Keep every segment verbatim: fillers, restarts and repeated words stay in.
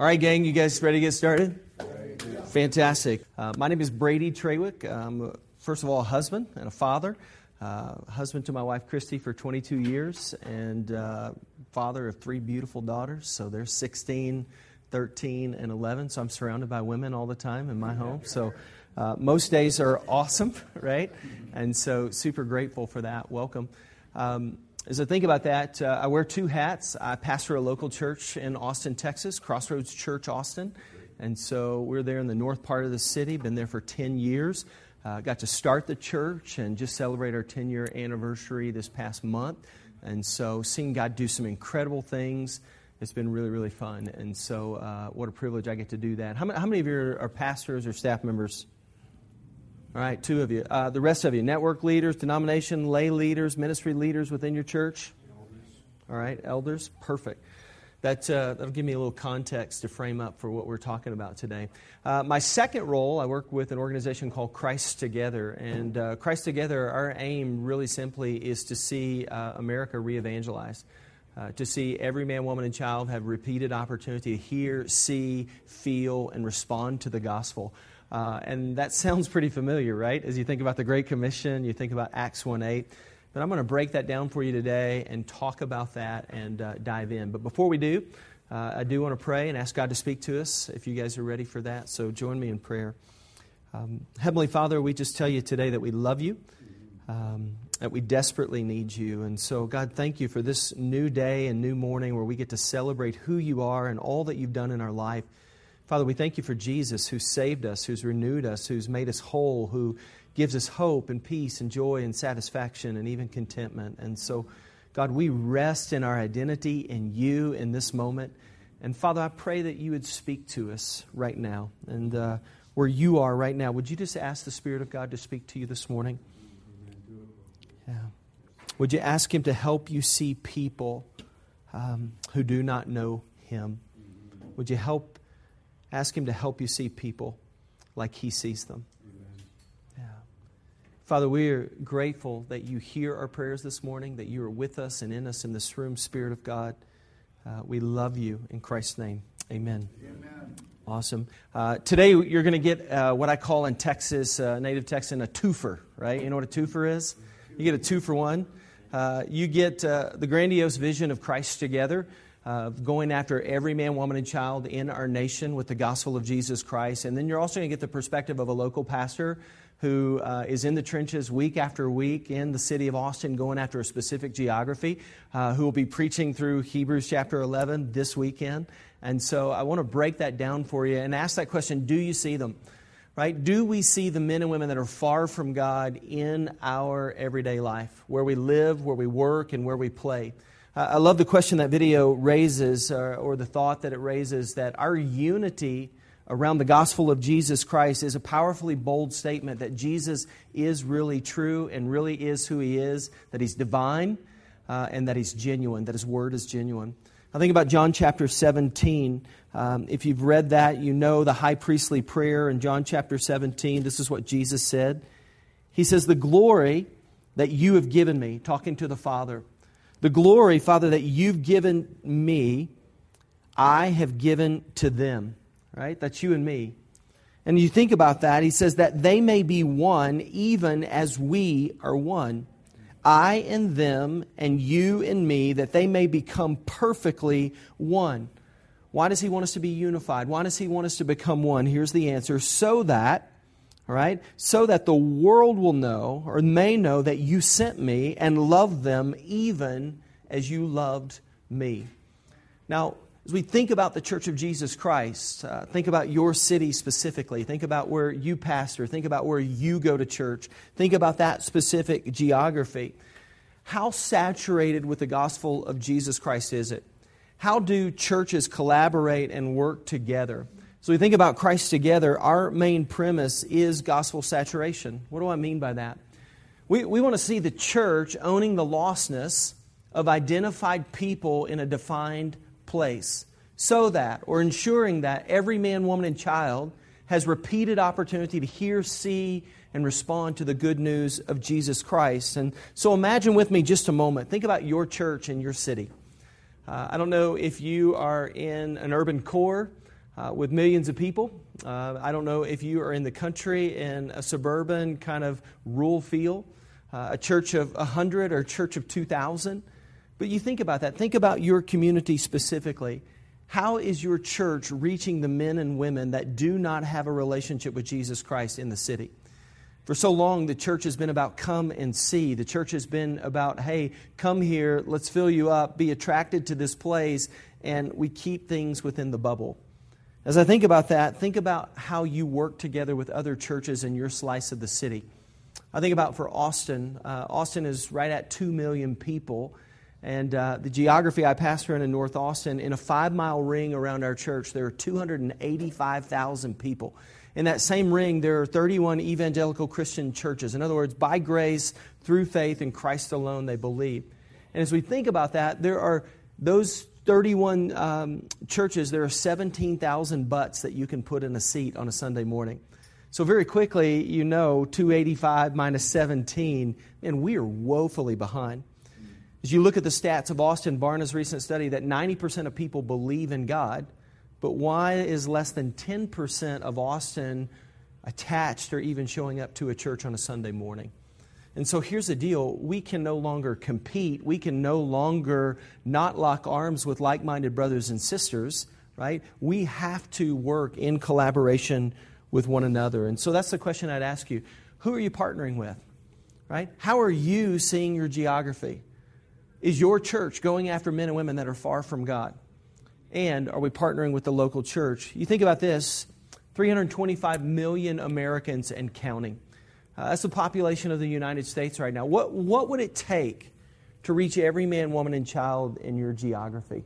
All right, gang, you guys ready to get started? Fantastic. Uh, my name is Brady Trawick. I'm, first of all, a husband and a father. Uh, husband to my wife, Christy, for twenty-two years, and uh, father of three beautiful daughters. So they're sixteen, thirteen, and eleven. So I'm surrounded by women all the time in my home. So uh, most days are awesome, right? And so super grateful for that. Welcome. Um, As I think about that, uh, I wear two hats. I pastor a local church in Austin, Texas, Crossroads Church, Austin. And so we're there in the north part of the city, been there for ten years. Uh, got to start the church and just celebrate our ten-year anniversary this past month. And so seeing God do some incredible things, it's been really, really fun. And so uh, what a privilege I get to do that. How many, how many of you are, are pastors or staff members? All right, two of you. Uh, the rest of you, network leaders, denomination, lay leaders, ministry leaders within your church? Elders. All right, elders, perfect. That, uh, that'll give me a little context to frame up for what we're talking about today. Uh, my second role, I work with an organization called Christ Together. And uh, Christ Together, our aim really simply is to see uh, America re-evangelized. Uh, to see every man, woman, and child have repeated opportunity to hear, see, feel, and respond to the gospel. Uh, and that sounds pretty familiar, right? As you think about the Great Commission, you think about Acts one eight. But I'm going to break that down for you today and talk about that and uh, dive in. But before we do, uh, I do want to pray and ask God to speak to us if you guys are ready for that. So join me in prayer. Um, Heavenly Father, we just tell you today that we love you, um, that we desperately need you. And so, God, thank you for this new day and new morning where we get to celebrate who you are and all that you've done in our life. Father, we thank you for Jesus, who saved us, who's renewed us, who's made us whole, who gives us hope and peace and joy and satisfaction and even contentment. And so, God, we rest in our identity in you in this moment. And Father, I pray that you would speak to us right now. And uh, where you are right now, would you just ask the Spirit of God to speak to you this morning? Yeah. Would you ask Him to help you see people um, who do not know Him? Would you help Ask Him to help you see people like He sees them. Amen. Yeah. Father, we are grateful that you hear our prayers this morning, that you are with us and in us in this room, Spirit of God. Uh, we love you in Christ's name. Amen. Amen. Awesome. Uh, today you're going to get uh, what I call in Texas, uh, native Texan, a twofer, right? You know what a twofer is? You get a two for one. Uh, you get uh, the grandiose vision of Christ Together. Uh, going after every man, woman, and child in our nation with the gospel of Jesus Christ. And then you're also going to get the perspective of a local pastor who uh, is in the trenches week after week in the city of Austin going after a specific geography, uh, who will be preaching through Hebrews chapter eleven this weekend. And so I want to break that down for you and ask that question, do you see them? Right? Do we see the men and women that are far from God in our everyday life, where we live, where we work, and where we play? Uh, I love the question that video raises, uh, or the thought that it raises, that our unity around the gospel of Jesus Christ is a powerfully bold statement that Jesus is really true and really is who He is, that He's divine, uh, and that He's genuine, that His Word is genuine. I think about John chapter seventeen. Um, if you've read that, you know the high priestly prayer in John chapter seventeen. This is what Jesus said. He says, "The glory that you have given me," talking to the Father, "the glory, Father, that you've given me, I have given to them." Right? That's you and me. And you think about that, He says that they may be one even as we are one. I and them and you and me, that they may become perfectly one. Why does He want us to be unified? Why does He want us to become one? Here's the answer. So that, all right, so that the world will know or may know that you sent me and loved them even as you loved me. Now, as we think about the Church of Jesus Christ, uh, think about your city specifically. Think about where you pastor. Think about where you go to church. Think about that specific geography. How saturated with the gospel of Jesus Christ is it? How do churches collaborate and work together? So we think about Christ Together. Our main premise is gospel saturation. What do I mean by that? We, we want to see the church owning the lostness of identified people in a defined place, so that, or ensuring that, every man, woman, and child has repeated opportunity to hear, see, and respond to the good news of Jesus Christ. And so imagine with me just a moment. Think about your church and your city. Uh, I don't know if you are in an urban core uh, with millions of people. Uh, I don't know if you are in the country, in a suburban kind of rural feel, uh, a church of one hundred or a church of two thousand. But you think about that. Think about your community specifically. How is your church reaching the men and women that do not have a relationship with Jesus Christ in the city? For so long, the church has been about come and see. The church has been about, hey, come here, let's fill you up, be attracted to this place, and we keep things within the bubble. As I think about that, think about how you work together with other churches in your slice of the city. I think about for Austin. Uh, Austin is right at two million people. And uh, the geography I pastor in in North Austin, in a five-mile ring around our church, there are two hundred eighty-five thousand people. In that same ring, there are thirty-one evangelical Christian churches. In other words, by grace, through faith in Christ alone, they believe. And as we think about that, there are those thirty-one um, churches, there are seventeen thousand butts that you can put in a seat on a Sunday morning. So very quickly, you know, two hundred eighty-five minus seventeen, and we are woefully behind. As you look at the stats of Austin, Barna's recent study, that ninety percent of people believe in God, but why is less than ten percent of Austin attached or even showing up to a church on a Sunday morning? And so here's the deal. We can no longer compete. We can no longer not lock arms with like-minded brothers and sisters, right? We have to work in collaboration with one another. And so that's the question I'd ask you. Who are you partnering with, right? How are you seeing your geography? Is your church going after men and women that are far from God? And are we partnering with the local church? You think about this, three hundred twenty-five million Americans and counting. Uh, that's the population of the United States right now. What, what would it take to reach every man, woman, and child in your geography?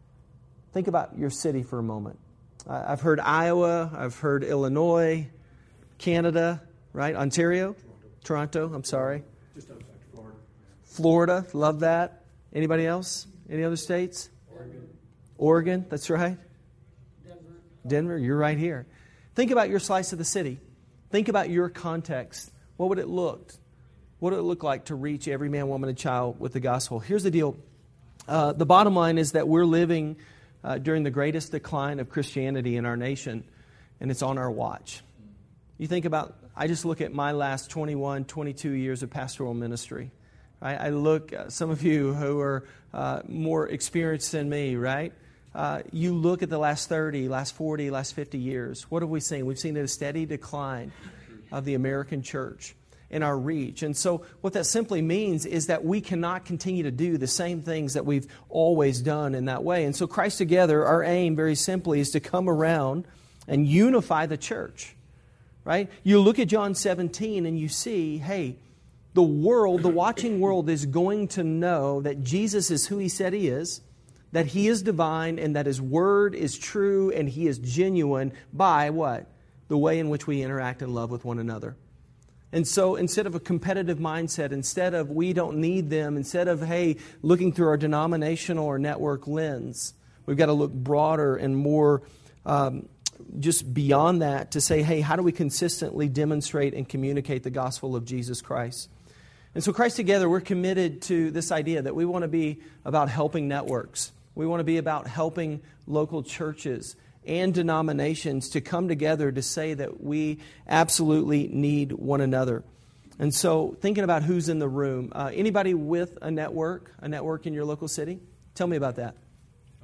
Think about your city for a moment. Uh, I've heard Iowa, I've heard Illinois, Canada, right? Ontario? Toronto, Toronto I'm sorry. Just outside Florida. Florida, love that. Anybody else? Any other states? Oregon. Oregon, that's right. Denver. Denver, you're right here. Think about your slice of the city. Think about your context. What would it look? What would it look like to reach every man, woman, and child with the gospel? Here's the deal. Uh, the bottom line is that we're living uh, during the greatest decline of Christianity in our nation, and it's on our watch. You think about, I just look at my last twenty-one, twenty-two years of pastoral ministry. Right? I look, uh, some of you who are uh, more experienced than me, right? Uh, you look at the last thirty, last forty, last fifty years. What have we seen? We've seen a steady decline of the American church in our reach. And so what that simply means is that we cannot continue to do the same things that we've always done in that way. And so Christ Together, our aim very simply is to come around and unify the church. Right? You look at John seventeen and you see, hey, the world, the watching world is going to know that Jesus is who He said He is, that He is divine, and that His Word is true and He is genuine by what? The way in which we interact and love with one another. And so instead of a competitive mindset, instead of we don't need them, instead of, hey, looking through our denominational or network lens, we've got to look broader and more um, just beyond that to say, hey, how do we consistently demonstrate and communicate the gospel of Jesus Christ? And so Christ Together, we're committed to this idea that we want to be about helping networks. We want to be about helping local churches and denominations to come together to say that we absolutely need one another. And so thinking about who's in the room, uh, anybody with a network, a network in your local city? Tell me about that. Uh,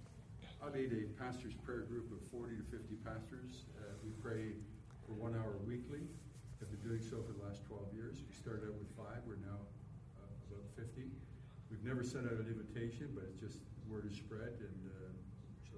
I lead a pastor's prayer group of forty to fifty pastors. Uh, we pray for one hour weekly. Have been doing so for the last twelve years. We started out with five. We're now uh, about fifty. We've never sent out an invitation, but it's just word is spread. And uh, so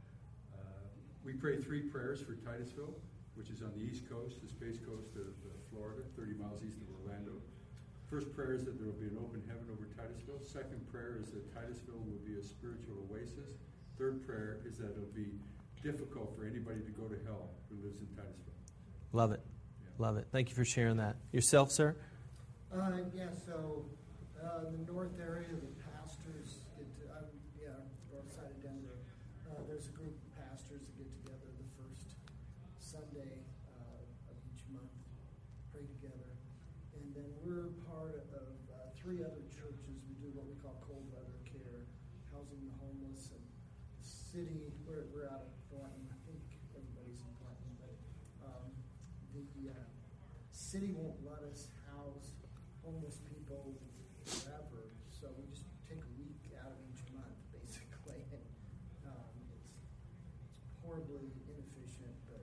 uh, we pray three prayers for Titusville, which is on the east coast, the space coast of uh, Florida, thirty miles east of Orlando. First prayer is that there will be an open heaven over Titusville. Second prayer is that Titusville will be a spiritual oasis. Third prayer is that it'll be difficult for anybody to go to hell who lives in Titusville. Love it. Yeah. Love it. Thank you for sharing that. Yourself, sir? Uh, yeah, so uh, the north area, the pastors get to, um, yeah, north side of Denver, uh, there's a group of pastors that get together the first Sunday uh, of each month, pray together. And then we're part of uh, three other churches. We do what we call cold weather care, housing the homeless, and city, we're, we're out of Thornton. I think everybody's in Thornton, but um, the uh, city won't let us house homeless people forever, so we just take a week out of each month, basically. And um, it's, it's horribly inefficient, but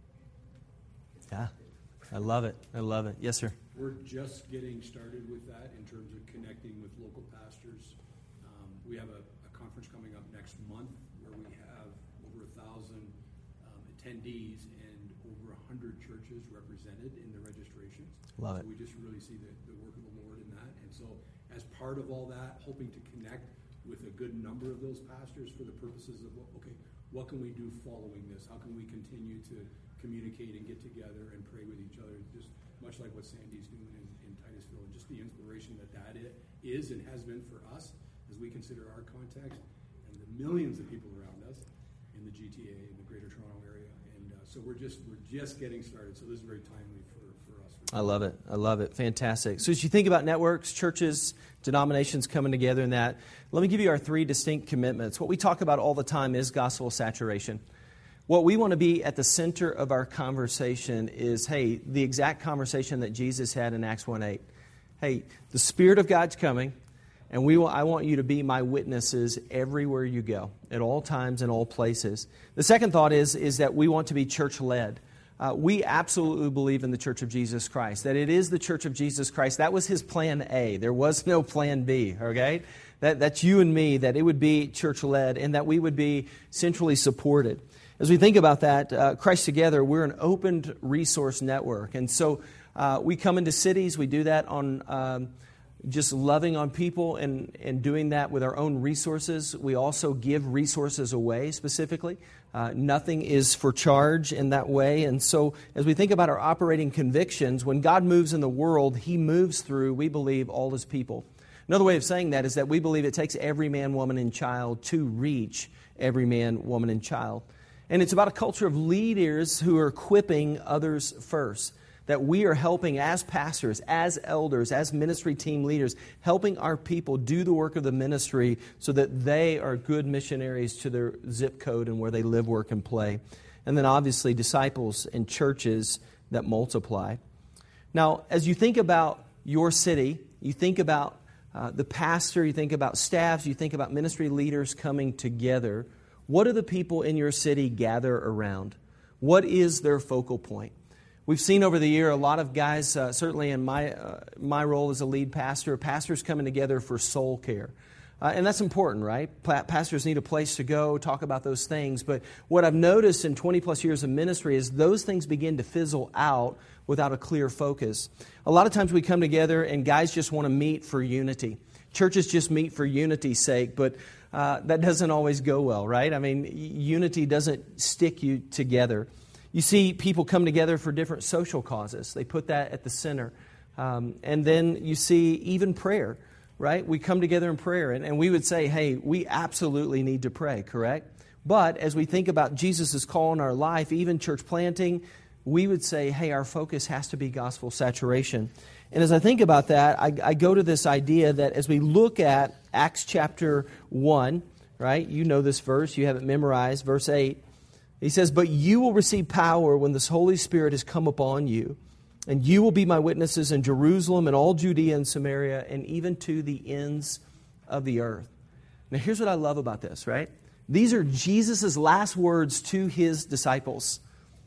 it's Yeah. effective. I love it. I love it. Yes, sir. We're just getting started with that in terms of connecting with local pastors. Um, we have a, a conference coming up next month where we have over a thousand um, attendees and over a hundred churches represented in the registrations. Love it. So we just really see the, the work of the Lord in that. And so as part of all that, hoping to connect with a good number of those pastors for the purposes of, well, okay, what can we do following this? How can we continue to communicate and get together and pray with each other, just much like what Sandy's doing in, in Titusville, and just the inspiration that that is and has been for us as we consider our context and the millions of people around us in the G T A, in the Greater Toronto area. And uh, so we're just we're just getting started. So this is very timely for, for us. I love it. I love it. Fantastic. So as you think about networks, churches, denominations coming together in that, let me give you our three distinct commitments. What we talk about all the time is gospel saturation. What we want to be at the center of our conversation is, hey, the exact conversation that Jesus had in Acts one eight. Hey, the Spirit of God's coming, and we will, I want you to be my witnesses everywhere you go, at all times and all places. The second thought is, is that we want to be church-led. Uh, we absolutely believe in the Church of Jesus Christ, that it is the Church of Jesus Christ. That was his plan A. There was no plan B, okay? That, that's you and me, that it would be church-led and that we would be centrally supported. As we think about that, uh, Christ Together, we're an open resource network. And so uh, we come into cities, we do that on um, just loving on people and, and doing that with our own resources. We also give resources away specifically. Uh, nothing is for charge in that way. And so as we think about our operating convictions, when God moves in the world, he moves through, we believe, all his people. Another way of saying that is that we believe it takes every man, woman, and child to reach every man, woman, and child. And it's about a culture of leaders who are equipping others first. That we are helping as pastors, as elders, as ministry team leaders, helping our people do the work of the ministry so that they are good missionaries to their zip code and where they live, work, and play. And then obviously disciples and churches that multiply. Now, as you think about your city, you think about uh, the pastor, you think about staffs, you think about ministry leaders coming together. What do the people in your city gather around? What is their focal point? We've seen over the year a lot of guys, uh, certainly in my uh, my role as a lead pastor, pastors coming together for soul care. Uh, and that's important, right? Pa- pastors need a place to go, talk about those things. But what I've noticed in twenty plus years of ministry is those things begin to fizzle out without a clear focus. A lot of times we come together and guys just want to meet for unity. Churches just meet for unity's sake, but uh, that doesn't always go well, right? I mean, unity doesn't stick you together. You see people come together for different social causes. They put that at the center. Um, and then you see even prayer, right? We come together in prayer, and, and we would say, hey, we absolutely need to pray, correct? But as we think about Jesus' call in our life, even church planting, we would say, hey, our focus has to be gospel saturation. And as I think about that, I, I go to this idea that as we look at Acts chapter one, right? You know this verse. You have it memorized. Verse eight. He says, but you will receive power when this Holy Spirit has come upon you, and you will be my witnesses in Jerusalem and all Judea and Samaria and even to the ends of the earth. Now, here's what I love about this, right? These are Jesus' last words to his disciples.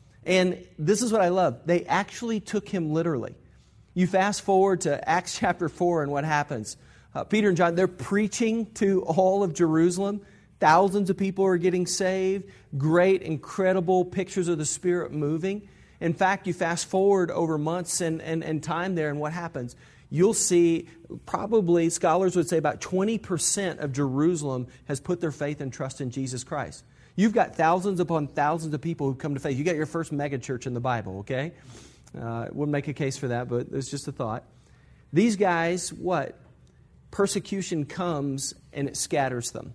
And this is what I love. They actually took him literally. You fast forward to Acts chapter four, and what happens? Uh, Peter and John, they're preaching to all of Jerusalem. Thousands of people are getting saved. Great, incredible pictures of the Spirit moving. In fact, you fast forward over months and, and, and time there, and what happens? You'll see probably, scholars would say, about twenty percent of Jerusalem has put their faith and trust in Jesus Christ. You've got thousands upon thousands of people who've come to faith. You got your first mega church in the Bible, okay? Uh, wouldn't make a case for that, but it's just a thought. These guys, what? Persecution comes and it scatters them.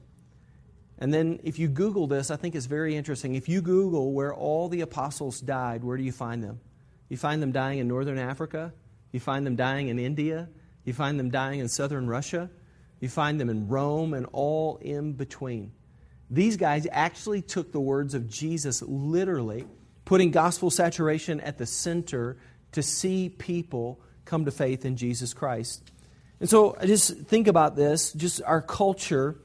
And then if you Google this, I think it's very interesting. If you Google where all the apostles died, where do you find them? You find them dying in northern Africa. You find them dying in India. You find them dying in southern Russia. You find them in Rome and all in between. These guys actually took the words of Jesus literally, putting gospel saturation at the center to see people come to faith in Jesus Christ. And so I just think about this, just our culture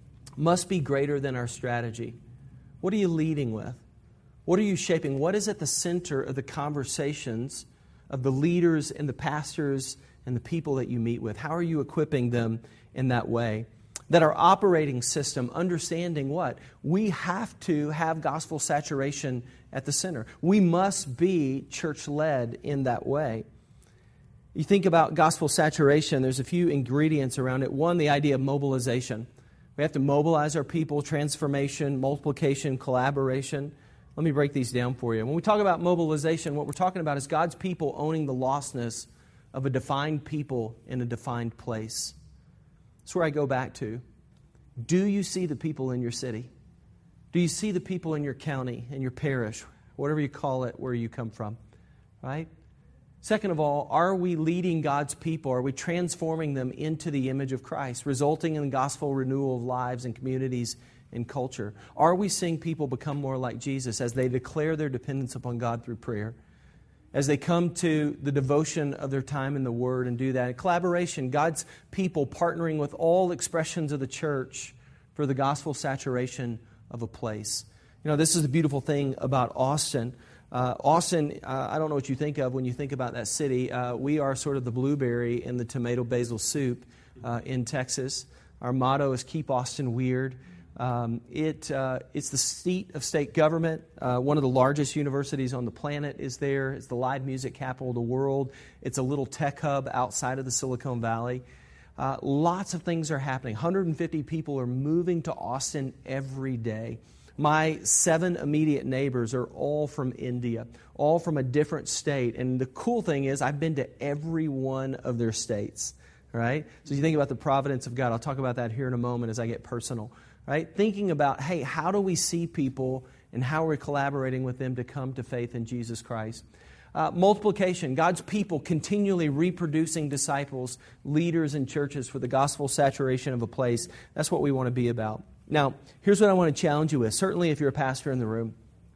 must be greater than our strategy. What are you leading with? What are you shaping? What is at the center of the conversations of the leaders and the pastors and the people that you meet with? How are you equipping them in that way? That our operating system, understanding what? We have to have gospel saturation at the center. We must be church-led in that way. You think about gospel saturation, there's a few ingredients around it. One, the idea of mobilization. We have to mobilize our people, transformation, multiplication, collaboration. Let me break these down for you. When we talk about mobilization, what we're talking about is God's people owning the lostness of a defined people in a defined place. That's where I go back to. Do you see the people in your city? Do you see the people in your county, in your parish, whatever you call it, where you come from? Right? Second of all, are we leading God's people? Are we transforming them into the image of Christ, resulting in gospel renewal of lives and communities and culture? Are we seeing people become more like Jesus as they declare their dependence upon God through prayer? As they come to the devotion of their time in the Word and do that. Collaboration, God's people partnering with all expressions of the church for the gospel saturation of a place. You know, this is the beautiful thing about Austin. Uh, Austin, uh, I don't know what you think of when you think about that city. Uh, we are sort of the blueberry in the tomato basil soup uh, in Texas. Our motto is Keep Austin Weird. Um, it uh, it's the seat of state government. Uh, one of the largest universities on the planet is there. It's the live music capital of the world. It's a little tech hub outside of the Silicon Valley. Uh, lots of things are happening. one hundred fifty people are moving to Austin every day. My seven immediate neighbors are all from India, all from a different state. And the cool thing is I've been to every one of their states. Right? So you think about the providence of God. I'll talk about that here in a moment as I get personal. Right? Thinking about, hey, how do we see people and how we're collaborating with them to come to faith in Jesus Christ? Uh, multiplication, God's people continually reproducing disciples, leaders in churches for the gospel saturation of a place. That's what we want to be about. Now, here's what I want to challenge you with. Certainly if you're a pastor in the room,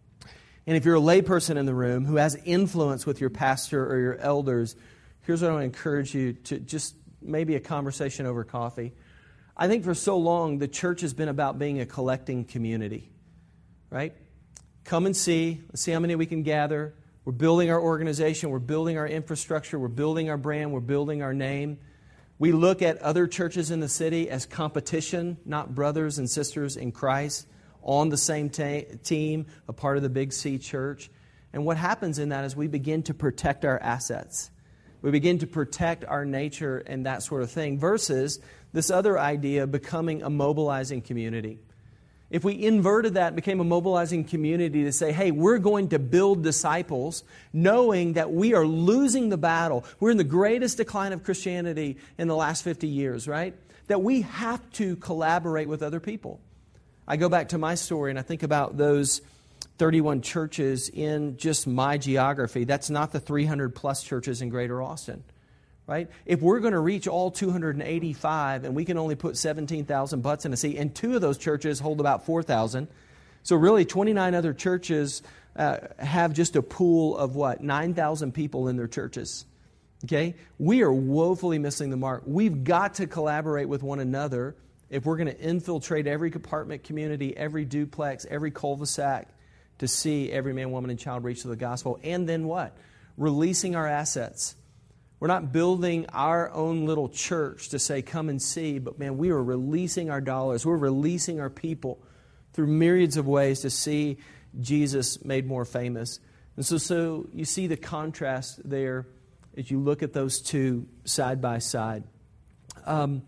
and if you're a layperson in the room who has influence with your pastor or your elders, here's what I want to encourage you to just maybe a conversation over coffee. I think for so long, the church has been about being a collecting community, right? Come and see. Let's see how many we can gather. We're building our organization. We're building our infrastructure. We're building our brand. We're building our name. We look at other churches in the city as competition, not brothers and sisters in Christ, on the same ta- team, a part of the Big C church. And what happens in that is we begin to protect our assets. We begin to protect our nature and that sort of thing versus this other idea of becoming a mobilizing community. If we inverted that and became a mobilizing community to say, hey, we're going to build disciples, knowing that we are losing the battle. We're in the greatest decline of Christianity in the last fifty years, right? That we have to collaborate with other people. I go back to my story and I think about those thirty-one churches in just my geography. That's not the three hundred plus churches in Greater Austin. Right? If we're going to reach all two hundred eighty-five and we can only put seventeen thousand butts in a seat, and two of those churches hold about four thousand, so really twenty-nine other churches uh, have just a pool of what? nine thousand people in their churches. Okay? We are woefully missing the mark. We've got to collaborate with one another if we're going to infiltrate every apartment community, every duplex, every cul-de-sac to see every man, woman, and child reach to the gospel. And then what? Releasing our assets. We're not building our own little church to say, come and see, but man, we are releasing our dollars. We're releasing our people through myriads of ways to see Jesus made more famous. And so, so you see the contrast there as you look at those two side by side. Um,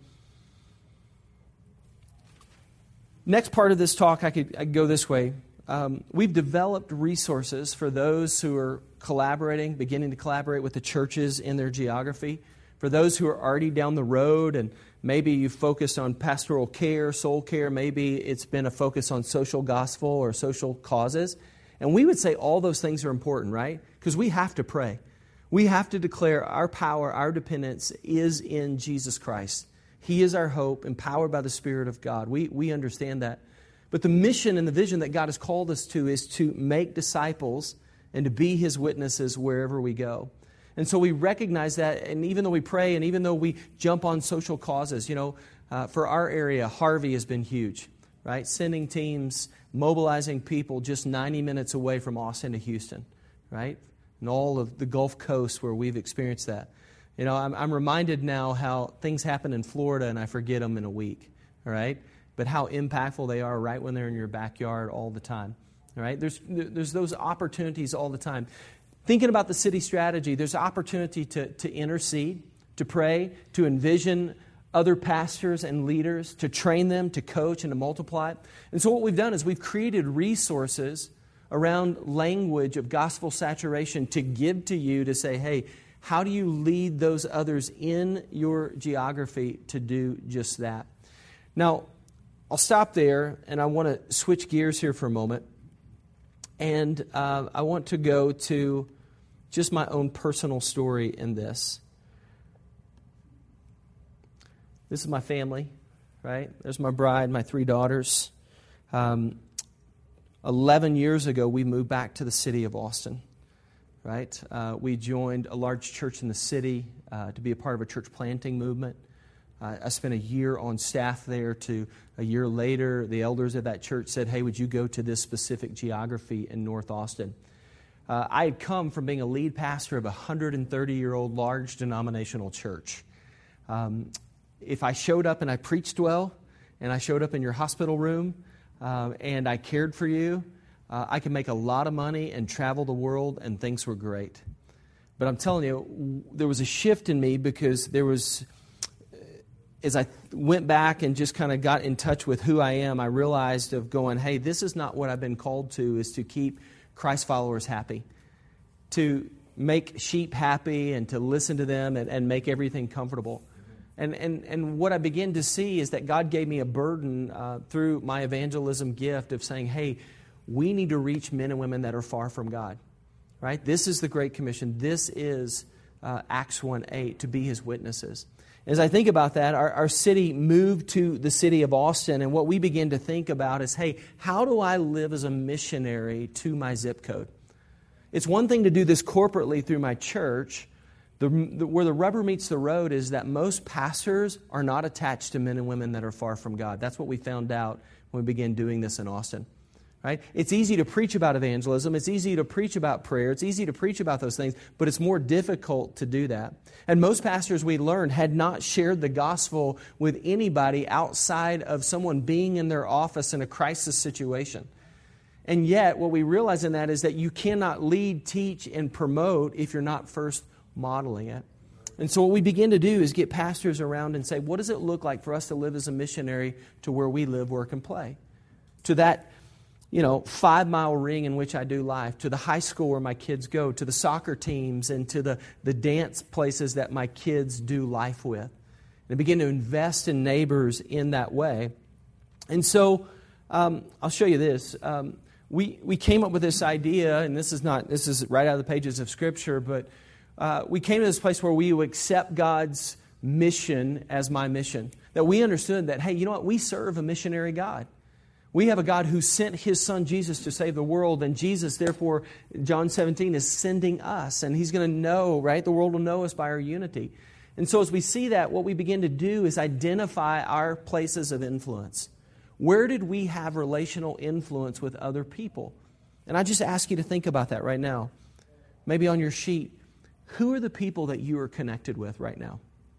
next part of this talk, I could, I could go this way. Um, we've developed resources for those who are collaborating, beginning to collaborate with the churches in their geography. For those who are already down the road and maybe you've focused on pastoral care, soul care, maybe it's been a focus on social gospel or social causes. And we would say all those things are important, right? Because we have to pray. We have to declare our power, our dependence is in Jesus Christ. He is our hope, empowered by the Spirit of God. We, we understand that. But the mission and the vision that God has called us to is to make disciples and to be His witnesses wherever we go. And so we recognize that, and even though we pray, and even though we jump on social causes, you know, uh, for our area, Harvey has been huge, right? Sending teams, mobilizing people just ninety minutes away from Austin to Houston, right? And all of the Gulf Coast where we've experienced that. You know, I'm, I'm reminded now how things happen in Florida and I forget them in a week, all right? But how impactful they are right when they're in your backyard all the time, all right? There's, there's those opportunities all the time. Thinking about the city strategy, there's opportunity to, to intercede, to pray, to envision other pastors and leaders, to train them, to coach, and to multiply. And so what we've done is we've created resources around language of gospel saturation to give to you to say, hey, how do you lead those others in your geography to do just that? Now, I'll stop there, and I want to switch gears here for a moment. And uh, I want to go to just my own personal story in this. This is my family, right? There's my bride, my three daughters. Um, Eleven years ago, we moved back to the city of Austin, right? Uh, we joined a large church in the city uh, to be a part of a church planting movement. Uh, I spent a year on staff there. To a year later, the elders of that church said, hey, would you go to this specific geography in North Austin? Uh, I had come from being a lead pastor of a one hundred thirty-year-old large denominational church. Um, if I showed up and I preached well, and I showed up in your hospital room, uh, and I cared for you, uh, I could make a lot of money and travel the world, and things were great. But I'm telling you, there was a shift in me because there was... As I went back and just kind of got in touch with who I am, I realized of going, hey, this is not what I've been called to, is to keep Christ followers happy, to make sheep happy and to listen to them and, and make everything comfortable. And, and, and what I began to see is that God gave me a burden uh, through my evangelism gift of saying, hey, we need to reach men and women that are far from God, right? This is the Great Commission. This is uh, Acts one eight, to be His witnesses. As I think about that, our, our city moved to the city of Austin, and what we begin to think about is, hey, how do I live as a missionary to my zip code? It's one thing to do this corporately through my church. The, the, where the rubber meets the road is that most pastors are not attached to men and women that are far from God. That's what we found out when we began doing this in Austin. Right? It's easy to preach about evangelism. It's easy to preach about prayer. It's easy to preach about those things, but it's more difficult to do that. And most pastors, we learned, had not shared the gospel with anybody outside of someone being in their office in a crisis situation. And yet, what we realize in that is that you cannot lead, teach, and promote if you're not first modeling it. And so what we begin to do is get pastors around and say, what does it look like for us to live as a missionary to where we live, work, and play? To that you know, five-mile ring in which I do life, to the high school where my kids go, to the soccer teams, and to the, the dance places that my kids do life with. And I begin to invest in neighbors in that way. And so, um, I'll show you this. Um, we we came up with this idea, and this is not this is right out of the pages of Scripture, but uh, we came to this place where we would accept God's mission as my mission. That we understood that, hey, you know what? We serve a missionary God. We have a God who sent His Son Jesus to save the world, and Jesus, therefore, John seventeen, is sending us, and He's going to know, right? The world will know us by our unity. And so as we see that, what we begin to do is identify our places of influence. Where did we have relational influence with other people? And I just ask you to think about that right now. Maybe on your sheet, who are the people that you are connected with right now?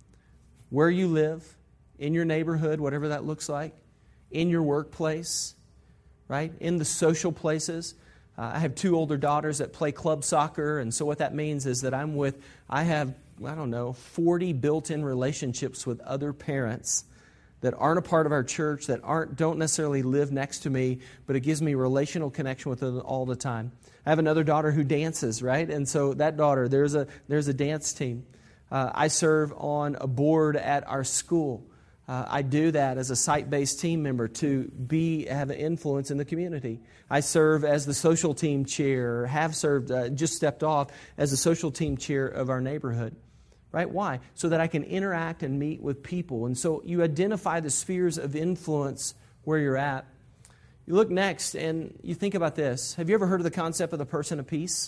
Where you live, in your neighborhood, whatever that looks like. In your workplace, right? In the social places. Uh, I have two older daughters that play club soccer, and so what that means is that I'm with, I have, I don't know, forty built-in relationships with other parents that aren't a part of our church, that aren't don't necessarily live next to me, but it gives me relational connection with them all the time. I have another daughter who dances, right? And so that daughter, there's a there's a dance team. Uh, I serve on a board at our school. Uh, I do that as a site-based team member to be have an influence in the community. I serve as the social team chair, or have served, uh, just stepped off as the social team chair of our neighborhood. Right? Why? So that I can interact and meet with people. And so you identify the spheres of influence where you're at. You look next and you think about this. Have you ever heard of the concept of the person of peace?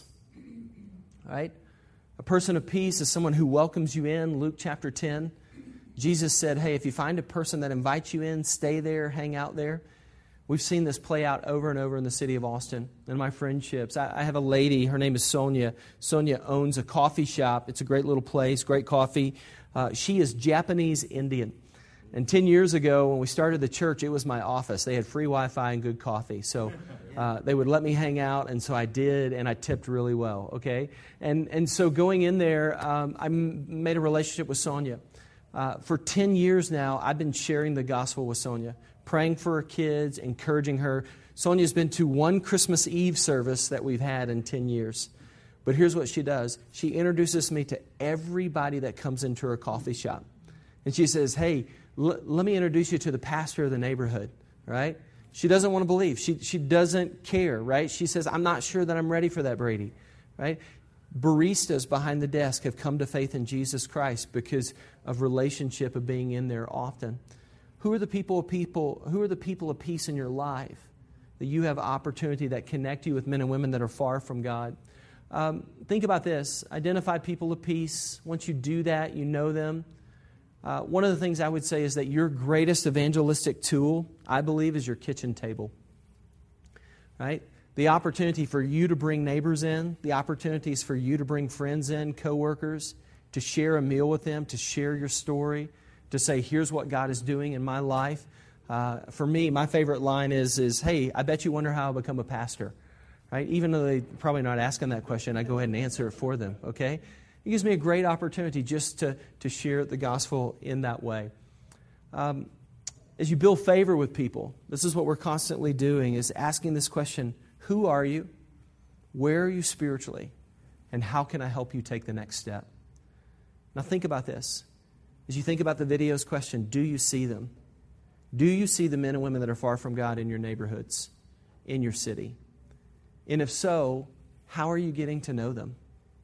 Right? A person of peace is someone who welcomes you in. Luke chapter ten. Jesus said, hey, if you find a person that invites you in, stay there, hang out there. We've seen this play out over and over in the city of Austin. In my friendships, I, I have a lady, her name is Sonia. Sonia owns a coffee shop. It's a great little place, great coffee. Uh, she is Japanese Indian. And ten years ago, when we started the church, it was my office. They had free Wi-Fi and good coffee. So uh, they would let me hang out, and so I did, and I tipped really well, okay? And and so going in there, um, I m- made a relationship with Sonia. Uh, for ten years now, I've been sharing the gospel with Sonia, praying for her kids, encouraging her. Sonia's been to one Christmas Eve service that we've had in ten years. But here's what she does. She introduces me to everybody that comes into her coffee shop. And she says, hey, l- let me introduce you to the pastor of the neighborhood, right? She doesn't want to believe. She, she doesn't care, right? She says, I'm not sure that I'm ready for that, Brady, right? Baristas behind the desk have come to faith in Jesus Christ because of relationship of being in there often. Who are the people of people? Who are the people of peace in your life that you have opportunity that connect you with men and women that are far from God? Um, think about this. Identify people of peace. Once you do that, you know them. Uh, one of the things I would say is that your greatest evangelistic tool, I believe, is your kitchen table. Right? The opportunity for you to bring neighbors in, the opportunities for you to bring friends in, coworkers, to share a meal with them, to share your story, to say, here's what God is doing in my life. Uh, for me, my favorite line is, is, hey, I bet you wonder how I become a pastor. Right? Even though they're probably not asking that question, I go ahead and answer it for them. Okay? It gives me a great opportunity just to, to share the gospel in that way. Um, as you build favor with people, this is what we're constantly doing, is asking this question, who are you? Where are you spiritually? And how can I help you take the next step? Now think about this. As you think about the video's question, do you see them? Do you see the men and women that are far from God in your neighborhoods, in your city? And if so, how are you getting to know them?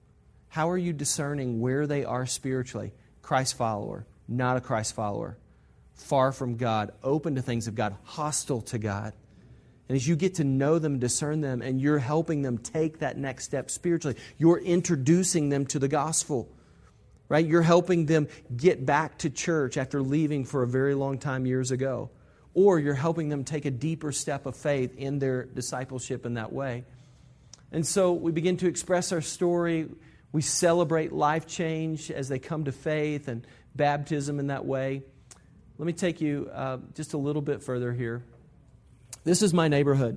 How are you discerning where they are spiritually? Christ follower, not a Christ follower. Far from God, open to things of God, hostile to God. And as you get to know them, discern them, and you're helping them take that next step spiritually, you're introducing them to the gospel. Right? You're helping them get back to church after leaving for a very long time years ago. Or you're helping them take a deeper step of faith in their discipleship in that way. And so we begin to express our story. We celebrate life change as they come to faith and baptism in that way. Let me take you uh, just a little bit further here. This is my neighborhood.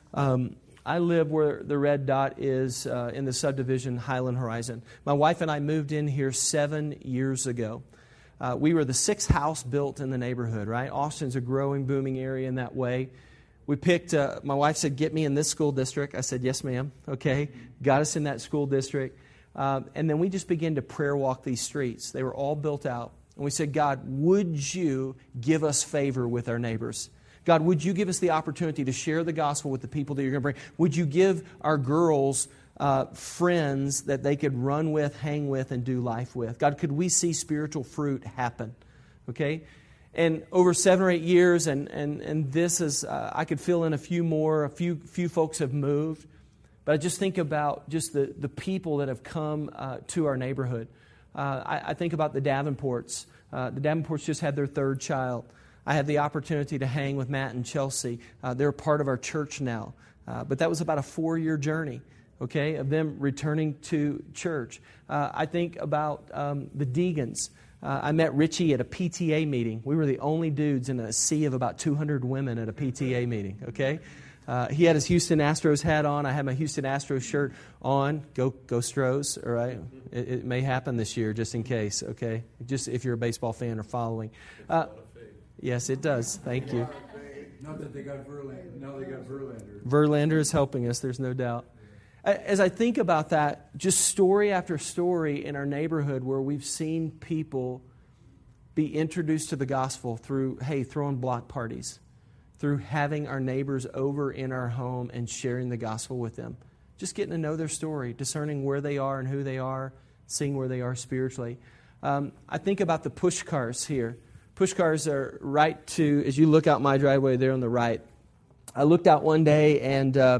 Um, I live where the red dot is uh, in the subdivision Highland Horizon. My wife and I moved in here seven years ago. Uh, we were the sixth house built in the neighborhood, right? Austin's a growing, booming area in that way. We picked, uh, my wife said, get me in this school district. I said, yes, ma'am. Okay. Got us in that school district. Um, and then we just began to prayer walk these streets. They were all built out. And we said, God, would you give us favor with our neighbors? God, would you give us the opportunity to share the gospel with the people that you're going to bring? Would you give our girls uh, friends that they could run with, hang with, and do life with? God, could we see spiritual fruit happen? Okay? And over seven or eight years, and and and this is, uh, I could fill in a few more, a few few folks have moved. But I just think about just the, the people that have come uh, to our neighborhood. Uh, I, I think about the Davenports. Uh, the Davenports just had their third child. I had the opportunity to hang with Matt and Chelsea. Uh, they're part of our church now. Uh, but that was about a four-year journey, okay, of them returning to church. Uh, I think about um, the Deegans. Uh, I met Richie at a P T A meeting. We were the only dudes in a sea of about two hundred women at a P T A meeting, okay? Uh, he had his Houston Astros hat on. I had my Houston Astros shirt on. Go, go Stros, all right? It, it may happen this year, just in case, okay? Just if you're a baseball fan or following. Uh, Yes, it does. Thank you. Not that they got Verlander. Now they got Verlander. Verlander is helping us, there's no doubt. As I think about that, just story after story in our neighborhood where we've seen people be introduced to the gospel through, hey, throwing block parties, through having our neighbors over in our home and sharing the gospel with them. Just getting to know their story, discerning where they are and who they are, seeing where they are spiritually. Um, I think about the push cars here. Push cars are right to, as you look out my driveway there on the right, I looked out one day, and uh,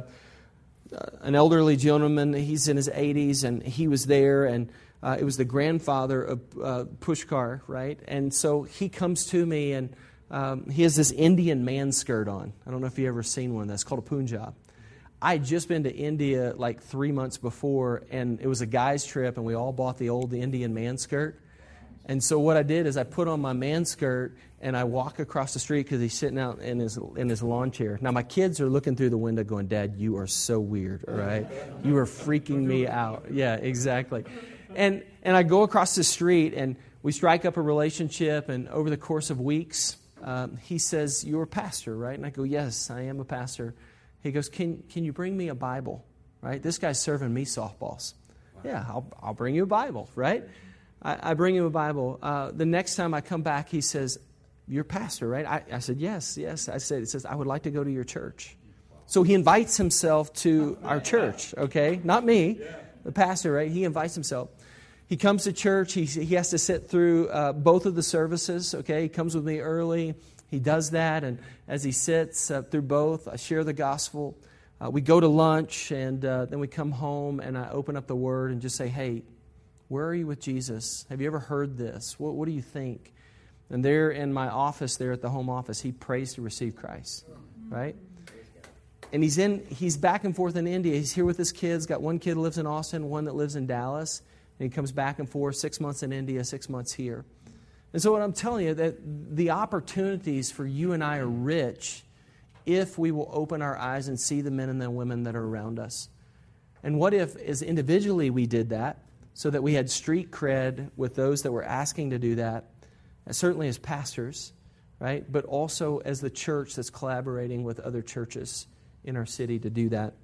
an elderly gentleman, he's in his eighties, and he was there, and uh, it was the grandfather of uh, Pushkar, right? And so he comes to me, and um, he has this Indian man skirt on. I don't know if you've ever seen one. That's called a Punjab. I had just been to India like three months before, and it was a guy's trip, and we all bought the old Indian man skirt. And so what I did is I put on my man skirt, and I walk across the street because he's sitting out in his in his lawn chair. Now, my kids are looking through the window going, "Dad, you are so weird, all right? You are freaking me out." Yeah, exactly. And and I go across the street, and we strike up a relationship, and over the course of weeks, um, he says, "You're a pastor, right?" And I go, "Yes, I am a pastor." He goes, "Can can you bring me a Bible?" Right? This guy's serving me softballs. Yeah, I'll I'll bring you a Bible, right? I, I bring him a Bible. Uh, the next time I come back, he says, "You're a pastor, right?" I, I said, "Yes, yes." I said, "It says I would like to go to your church." So he invites himself to our church. Okay, not me, the pastor, right? He invites himself. He comes to church. He he has to sit through uh, both of the services. Okay, he comes with me early. He does that, and as he sits uh, through both, I share the gospel. Uh, we go to lunch, and uh, then we come home, and I open up the Word and just say, "Hey, where are you with Jesus? Have you ever heard this? What, what do you think?" And there in my office, there at the home office, he prays to receive Christ, right? And he's in, he's back and forth in India. He's here with his kids. Got one kid that lives in Austin, one that lives in Dallas, and he comes back and forth, six months in India, six months here. And so what I'm telling you, that the opportunities for you and I are rich if we will open our eyes and see the men and the women that are around us. And what if, as individually, we did that, so that we had street cred with those that were asking to do that, certainly as pastors, right? But also as the church that's collaborating with other churches in our city to do that.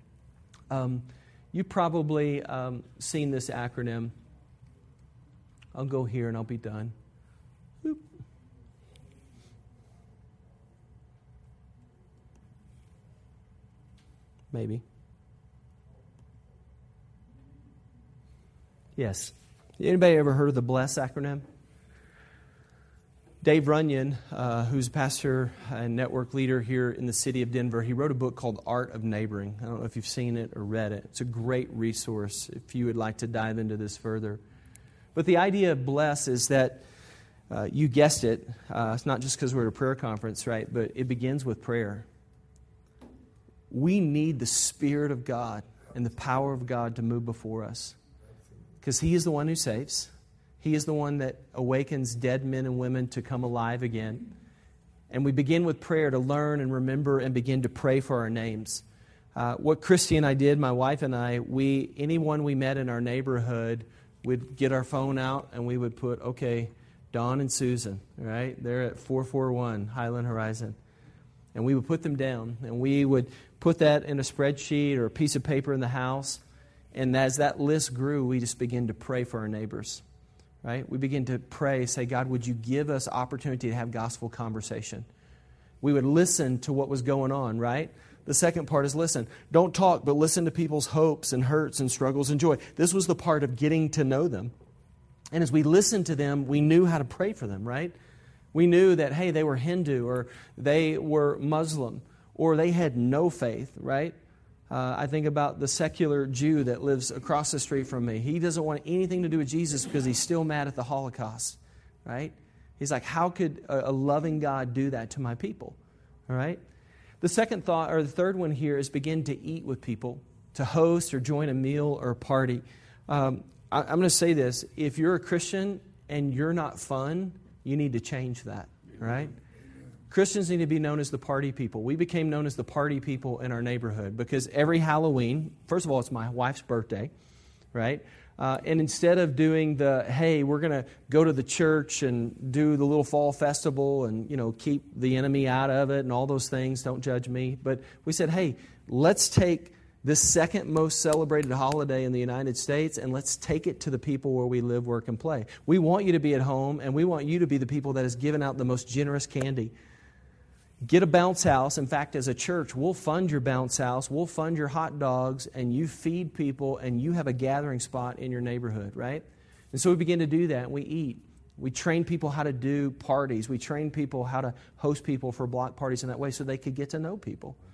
Um, you've probably um, seen this acronym. I'll go here and I'll be done. Boop. Maybe. Yes. Anybody ever heard of the BLESS acronym? Dave Runyon, uh, who's a pastor and network leader here in the city of Denver, he wrote a book called Art of Neighboring. I don't know if you've seen it or read it. It's a great resource if you would like to dive into this further. But the idea of BLESS is that, uh, you guessed it, uh, it's not just because we're at a prayer conference, right? But it begins with prayer. We need the Spirit of God and the power of God to move before us. Because He is the one who saves. He is the one that awakens dead men and women to come alive again. And we begin with prayer to learn and remember and begin to pray for our names. Uh, what Christy and I did, my wife and I, we anyone we met in our neighborhood, we'd get our phone out and we would put, okay, Don and Susan, right? They're at four four one Highland Horizon. And we would put them down, and we would put that in a spreadsheet or a piece of paper in the house. And as that list grew, we just began to pray for our neighbors, right? We begin to pray, say, God, would you give us opportunity to have gospel conversation? We would listen to what was going on, right? The second part is listen. Don't talk, but listen to people's hopes and hurts and struggles and joy. This was the part of getting to know them. And as we listened to them, we knew how to pray for them, right? We knew that, hey, they were Hindu, or they were Muslim, or they had no faith, right? Uh, I think about the secular Jew that lives across the street from me. He doesn't want anything to do with Jesus because he's still mad at the Holocaust, right? He's like, how could a, a loving God do that to my people, all right? The second thought, or the third one here, is begin to eat with people, to host or join a meal or a party. Um, I, I'm going to say this. If you're a Christian and you're not fun, you need to change that, right? Christians need to be known as the party people. We became known as the party people in our neighborhood because every Halloween, first of all, it's my wife's birthday, right? Uh, and instead of doing the, hey, we're going to go to the church and do the little fall festival and, you know, keep the enemy out of it and all those things, don't judge me. But we said, hey, let's take this second most celebrated holiday in the United States, and let's take it to the people where we live, work, and play. We want you to be at home, and we want you to be the people that has given out the most generous candy. Get a bounce house. In fact, as a church, we'll fund your bounce house, we'll fund your hot dogs, and you feed people, and you have a gathering spot in your neighborhood, right? And so we begin to do that, and we eat. We train people how to do parties. We train people how to host people for block parties in that way so they could get to know people,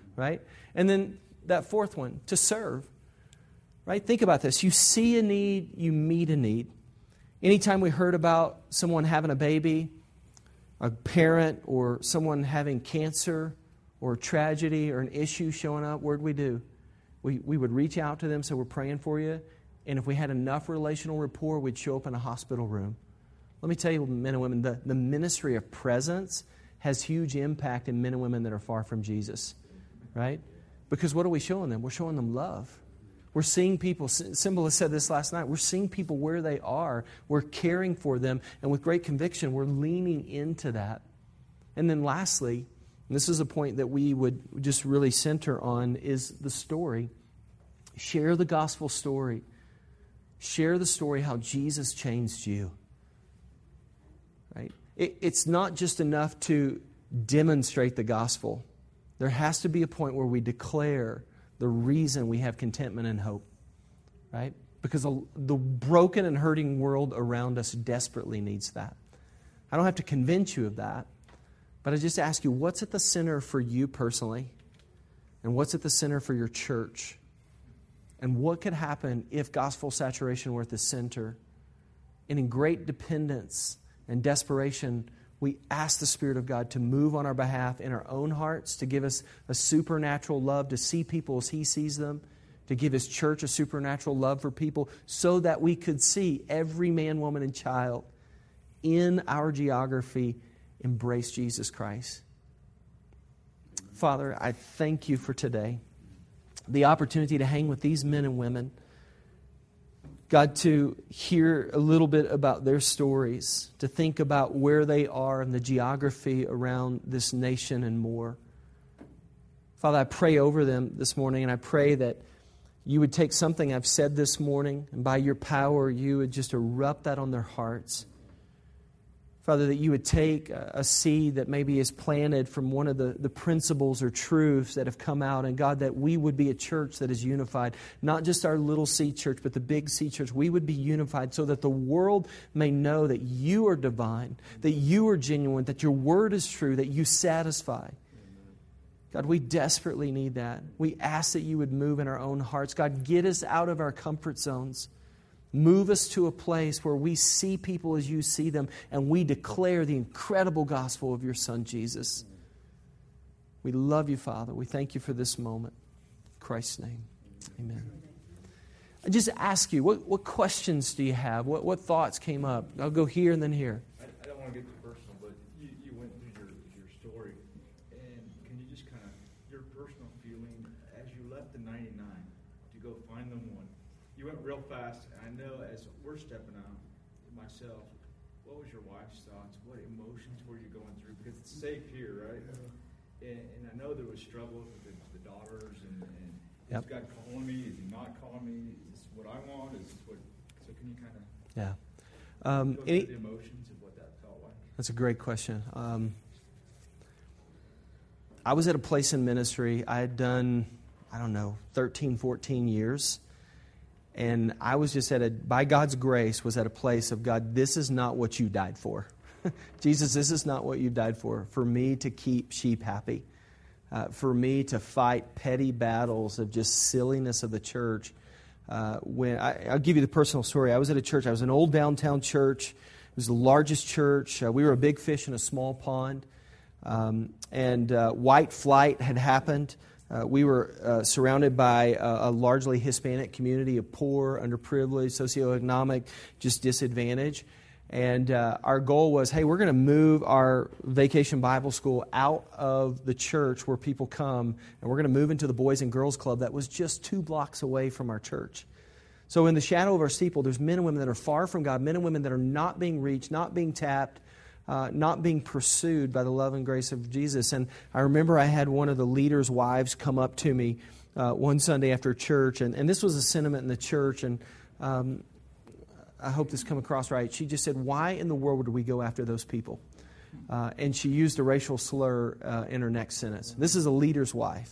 right? And then that fourth one, to serve, right? Think about this. You see a need, you meet a need. Anytime we heard about someone having a baby, a parent, or someone having cancer, or a tragedy, or an issue showing up, what did we do? We, we would reach out to them, say, we're praying for you. And if we had enough relational rapport, we'd show up in a hospital room. Let me tell you, men and women, the, the ministry of presence has huge impact in men and women that are far from Jesus, right? Because what are we showing them? We're showing them love. We're seeing people, Symbol has said this last night, we're seeing people where they are. We're caring for them, and with great conviction, we're leaning into that. And then lastly, and this is a point that we would just really center on, is the story. Share the gospel story. Share the story how Jesus changed you. Right? It, it's not just enough to demonstrate the gospel. There has to be a point where we declare the reason we have contentment and hope. Right? Because the, the broken and hurting world around us desperately needs that. I don't have to convince you of that, but I just ask you, what's at the center for you personally? And what's at the center for your church? And what could happen if gospel saturation were at the center? And in great dependence and desperation, we ask the Spirit of God to move on our behalf in our own hearts, to give us a supernatural love, to see people as He sees them, to give His church a supernatural love for people, so that we could see every man, woman, and child in our geography embrace Jesus Christ. Father, I thank You for today. The opportunity to hang with these men and women. God, to hear a little bit about their stories, to think about where they are in the geography around this nation and more. Father, I pray over them this morning, and I pray that You would take something I've said this morning, and by Your power, You would just erupt that on their hearts. Father, that You would take a seed that maybe is planted from one of the, the principles or truths that have come out. And God, that we would be a church that is unified. Not just our little C church, but the big C church. We would be unified so that the world may know that You are divine, that You are genuine, that Your word is true, that You satisfy. God, we desperately need that. We ask that You would move in our own hearts. God, get us out of our comfort zones. Move us to a place where we see people as You see them, and we declare the incredible gospel of Your Son, Jesus. We love You, Father. We thank You for this moment. In Christ's name, amen. I just ask you, what, what questions do you have? What, what thoughts came up? I'll go here and then here. I, I don't want to get too personal, but you, you went through your, your story, and can you just kind of, your personal feeling as you left the ninety-nine to go find the one? You went real fast. I know as we're stepping out, myself, what was your wife's thoughts? What emotions were you going through? Because it's safe here, right? And, and I know there was struggles with the, the daughters, and, and Yep. is God calling me? Is He not calling me? Is this what I want? Is this what? So can you kind of Yeah. Um, go any, through the emotions of what that felt like? That's a great question. Um, I was at a place in ministry. I had done, I don't know, thirteen, fourteen years. And I was just at a, by God's grace, was at a place of, God, this is not what You died for. Jesus, this is not what You died for. For me to keep sheep happy. Uh, for me to fight petty battles of just silliness of the church. Uh, when I, I'll give you the personal story. I was at a church. I was an old downtown church. It was the largest church. Uh, we were a big fish in a small pond. Um, and uh, white flight had happened. Uh, we were uh, surrounded by a, a largely Hispanic community of poor, underprivileged, socioeconomic, just disadvantaged. And uh, our goal was, hey, we're going to move our Vacation Bible School out of the church where people come, and we're going to move into the Boys and Girls Club that was just two blocks away from our church. So in the shadow of our steeple, there's men and women that are far from God, men and women that are not being reached, not being tapped, Uh, not being pursued by the love and grace of Jesus. And I remember I had one of the leaders' wives come up to me uh, one Sunday after church, and, and this was a sentiment in the church, and um, I hope this come across right. She just said, why in the world would we go after those people? Uh, and she used a racial slur uh, in her next sentence. This is a leader's wife.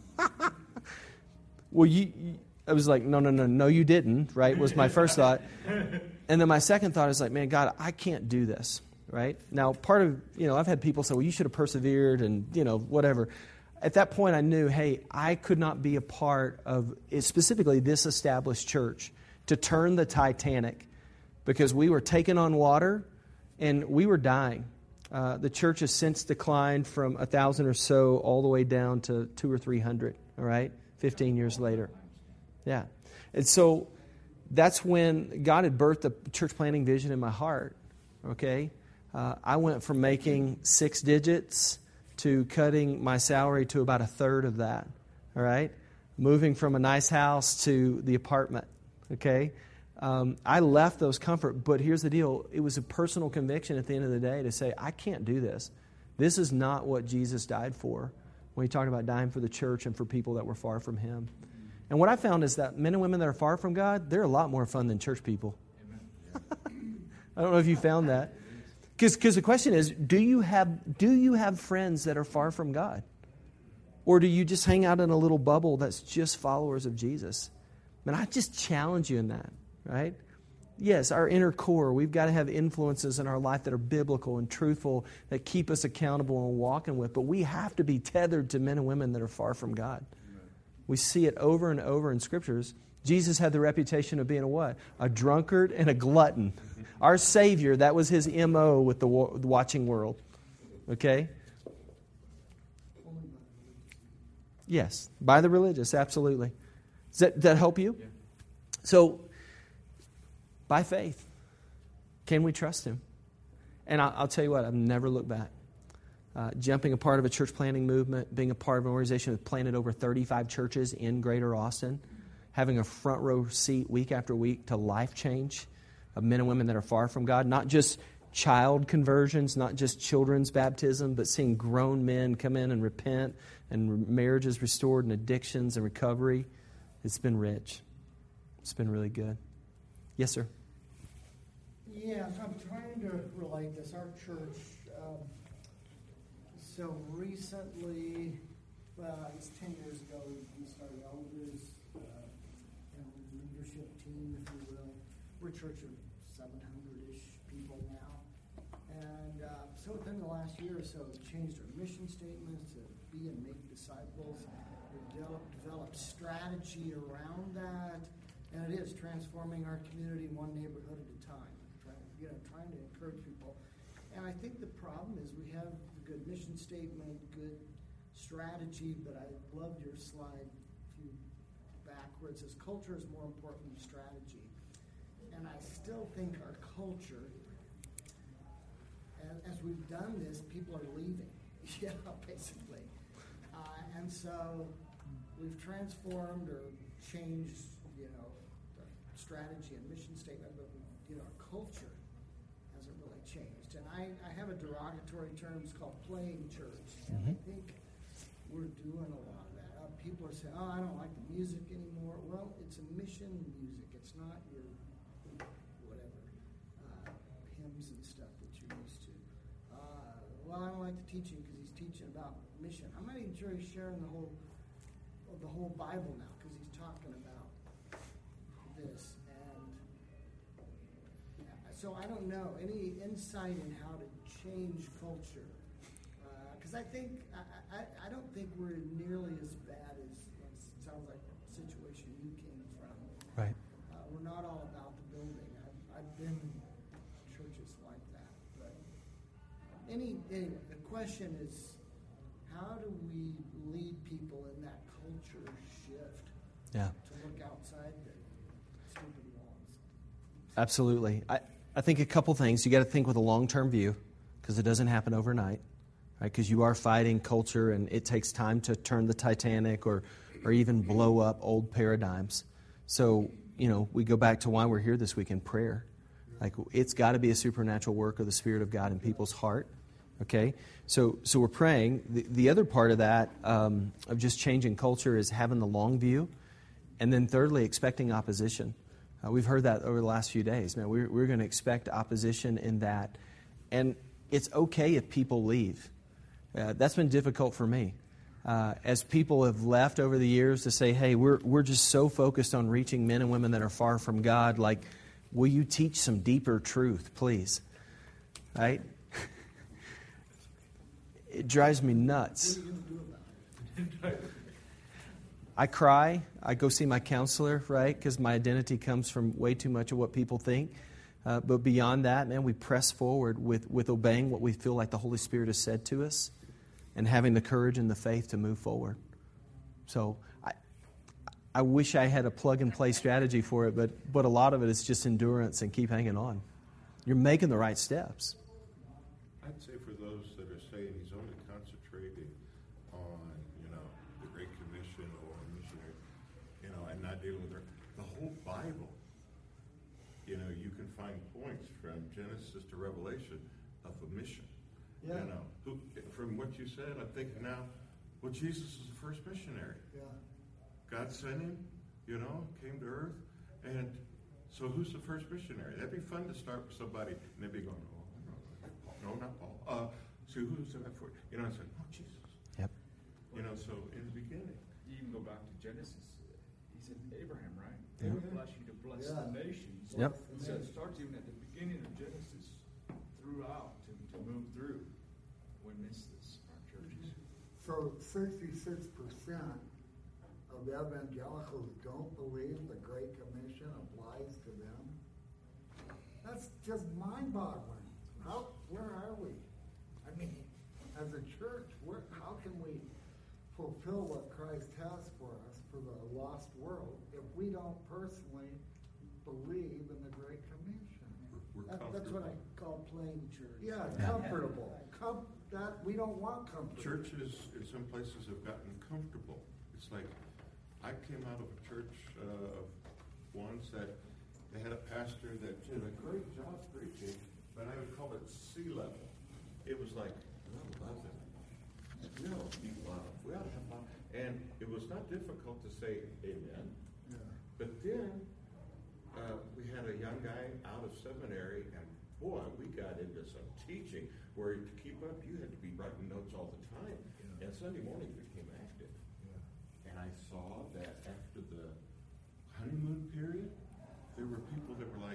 Well, you, you, I was like, no, no, no, no, you didn't, right, was my first thought. And then my second thought is like, man, God, I can't do this. Right? Now, part of, you know, I've had people say, well, you should have persevered and, you know, whatever. at that point I knew, hey, I could not be a part of, specifically this established church, to turn the Titanic, because we were taking on water and we were dying. Uh, the church has since declined from a thousand or so all the way down to two or three hundred, all right, fifteen years later. Yeah. And so that's when God had birthed the church planting vision in my heart, okay? Uh, I went from making six digits to cutting my salary to about a third of that, all right? Moving from a nice house to the apartment, okay? Um, I left those comfort, but here's the deal. It was a personal conviction at the end of the day to say, I can't do this. This is not what Jesus died for when he talked about dying for the church and for people that were far from him. And what I found is that men and women that are far from God, they're a lot more fun than church people. I don't know if you found that. Because the question is, do you have do you have friends that are far from God? Or do you just hang out in a little bubble that's just followers of Jesus? Man, I just challenge you in that, right? Yes, our inner core, we've got to have influences in our life that are biblical and truthful, that keep us accountable and walking with. But we have to be tethered to men and women that are far from God. Amen. We see it over and over in Scriptures. Jesus had the reputation of being a what? A drunkard and a glutton. Our Savior, that was his M O with the watching world. Okay? Yes, by the religious, absolutely. Does that, does that help you? Yeah. So, by faith, can we trust him? And I'll, I'll tell you what, I've never looked back. Uh, jumping a part of a church planting movement, being a part of an organization that planted over thirty-five churches in Greater Austin, having a front row seat week after week to life change of men and women that are far from God, not just child conversions, not just children's baptism, but seeing grown men come in and repent and marriages restored and addictions and recovery. It's been rich. It's been really good. Yes, sir? Yes, I'm trying to relate this. Our church, um, so recently, well, it's ten years ago, we started elders, uh, and leadership team, if you will. We're a church of seven hundred-ish people now. And uh, so within the last year or so, we've changed our mission statement to be and make disciples. We've developed, developed strategy around that. And it is transforming our community one neighborhood at a time. Trying, you know, trying to encourage people. And I think the problem is we have a good mission statement, good strategy, but I love your slide few back where it says culture is more important than strategy. And I still think our culture, as, as we've done this, people are leaving, yeah, basically. Uh, and so we've transformed or changed, you know, the strategy and mission statement, but we, you know, our culture hasn't really changed. And I, I have a derogatory term, it's called playing church. And mm-hmm. I think we're doing a lot of that. Uh, people are saying, oh, I don't like the music anymore. Well, it's a mission music. It's not your hymns and stuff that you're used to. Uh, well, I don't like the teaching because he's teaching about mission. I'm not even sure he's sharing the whole the whole Bible now because he's talking about this. And so I don't know any insight in how to change culture because uh, I think I, I, I don't think we're nearly as bad as it sounds like the situation you came from. Right. Uh, we're not all about the building. I've, I've been. Any, anyway, the question is, how do we lead people in that culture shift yeah. to look outside the stupid walls? Absolutely. I, I think a couple things. You got to think with a long-term view because it doesn't happen overnight, right? Because you are fighting culture and it takes time to turn the Titanic or, or even blow up old paradigms. So, you know, we go back to why we're here this week in prayer. Like, it's got to be a supernatural work of the Spirit of God in people's heart. Okay? So so we're praying. The, the other part of that, um, of just changing culture, is having the long view. And then thirdly, expecting opposition. Uh, we've heard that over the last few days. Man, we're, we're going to expect opposition in that. And it's okay if people leave. Uh, that's been difficult for me. Uh, as people have left over the years to say, hey, we're we're just so focused on reaching men and women that are far from God, like, will you teach some deeper truth, please? Right? It drives me nuts. What are you going to do about I cry. I go see my counselor, right? Because my identity comes from way too much of what people think. Uh, but beyond that, man, we press forward with, with obeying what we feel like the Holy Spirit has said to us and having the courage and the faith to move forward. So I I wish I had a plug-and-play strategy for it, but, but a lot of it is just endurance and keep hanging on. You're making the right steps. I'd say for those that are saying he's only concentrating on, you know, the Great Commission or missionary, you know, and not dealing with the whole Bible. You know, you can find points from Genesis to Revelation of a mission. Yeah. You know, who, from what you said, I'm thinking now, well, Jesus is the first missionary. Yeah. God sent him, you know, came to earth, and so who's the first missionary? That'd be fun to start with somebody, and they'd be going, oh, no, no, not Paul. Uh, so who's that for? You know, I said, oh, Jesus. Yep. You know, so in the beginning. You even go back to Genesis. He said, Abraham, right? Yep. I will bless you to bless Yeah. the nations. Yep. So it starts even at the beginning of Genesis throughout to, to move through. We miss this in our churches. So sixty-six percent of the evangelicals don't believe the Great Commission applies to them. That's just mind-boggling. How, where are we? I mean, as a church, where, how can we fulfill what Christ has for us for the lost world if we don't personally believe in the Great Commission? We're That, that's what I call plain church. Yeah, Yeah. comfortable. Com- that we don't want comfort. Churches in some places have gotten comfortable. It's like, I came out of a church uh, once that they had a pastor that did a great job preaching, but I would call it sea level. It was like, well, eleven. We ought to be love. We ought to have love. And it was not difficult to say amen. Yeah. But then uh, we had a young guy out of seminary, and boy, we got into some teaching where to keep up, you had to be writing notes all the time. Yeah. And Sunday mornings became active. Yeah. And I saw that after the honeymoon period, there were people that were like,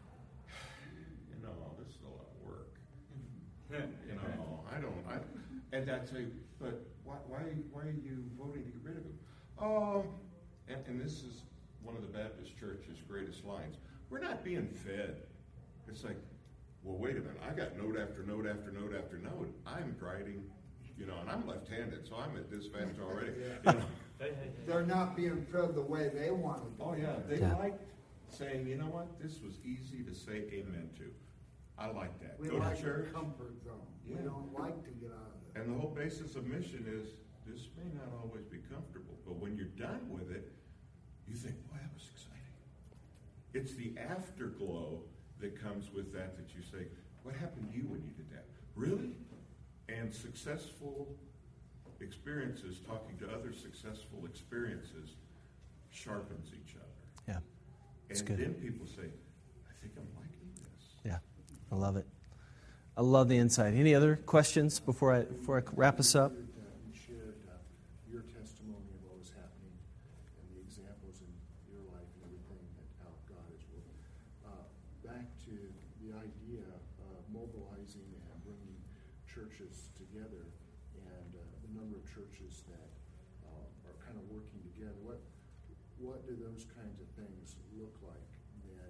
you know, this is a lot of work. You know, I don't, I, and I'd say, but why, why, why are you voting to get rid of him? Oh, and, and this is one of the Baptist Church's greatest lines. We're not being fed. It's like, well, wait a minute. I got note after note after note after note. I'm writing, you know, and I'm left-handed, so I'm at disadvantage already. Yeah. You know? They're not being fed the way they want to be. Oh, yeah. They Yeah. like saying, you know what? This was easy to say amen to. I like that. We Go like to the church. comfort zone. We Yeah. don't like to get out of it. And the whole basis of mission is this may not always be comfortable, but when you're done with it, you think, boy, that was exciting. It's the afterglow that comes with that that you say, what happened to you when you did that? Really? And successful experiences, talking to other successful experiences, sharpens each other. Yeah. It's And good. then people say, I think I'm liking this. Yeah. I love it. I love the insight. Any other questions before I before I wrap us up? You shared uh, your testimony of what was happening and the examples in your life and everything that how God has worked. Uh, back to the idea of mobilizing and bringing churches together, and uh, the number of churches that uh, are kind of working together. What what do those kinds of things look like then